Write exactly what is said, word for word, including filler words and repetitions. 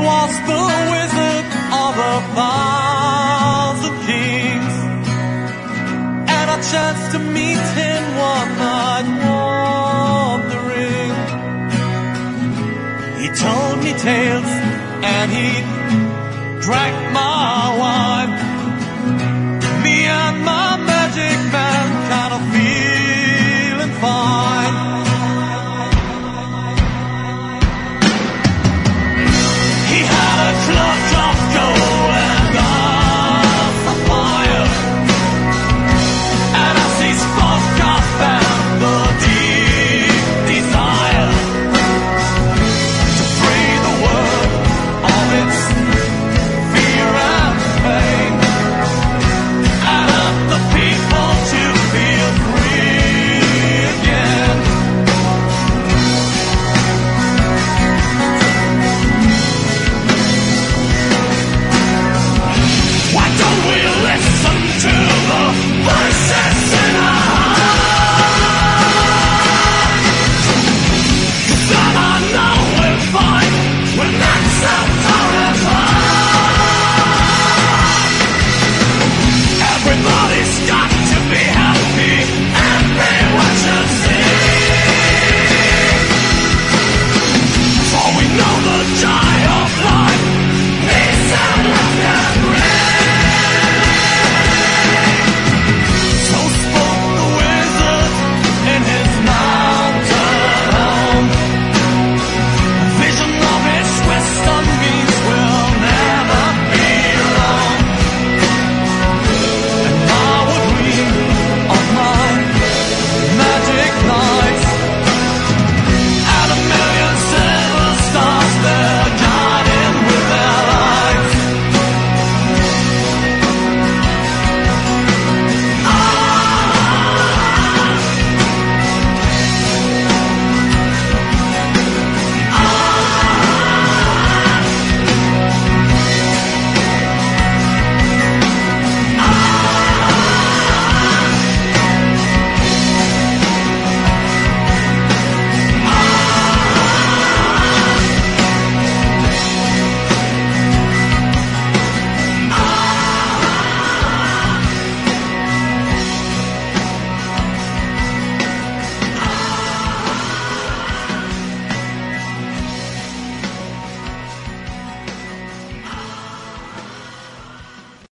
was the wizard of a thousand kings, and I chanced to meet him one night wandering. He told me tales and he drank my wine. Me and my magic man kind of feeling fine.